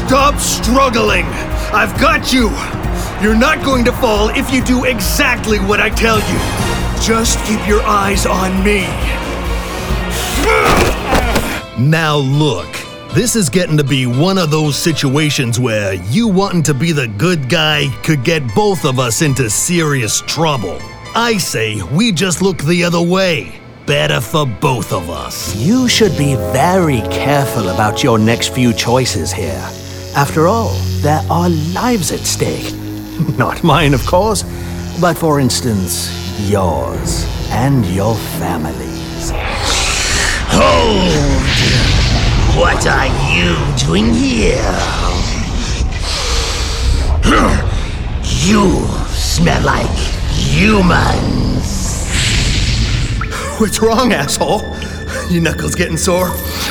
Stop struggling! I've got you! You're not going to fall if you do exactly what I tell you. Just keep your eyes on me. Now look, this is getting to be one of those situations where you wanting to be the good guy could get both of us into serious trouble. I say we just look the other way. Better for both of us. You should be very careful about your next few choices here. After all, there are lives at stake. Not mine, of course, but for instance, yours and your family's. Hold! What are you doing here? You smell like humans. What's wrong, asshole? Your knuckles getting sore?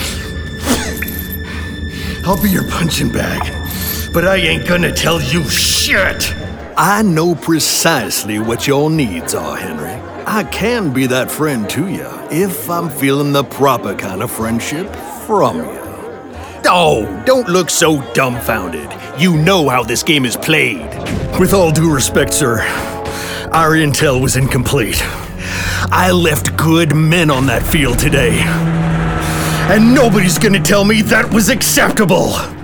I'll be your punching bag, but I ain't gonna tell you shit! I know precisely what your needs are, Henry. I can be that friend to you if I'm feeling the proper kind of friendship from you. Oh, don't look so dumbfounded. You know how this game is played. With all due respect, sir, our intel was incomplete. I left good men on that field today. And nobody's gonna tell me that was acceptable.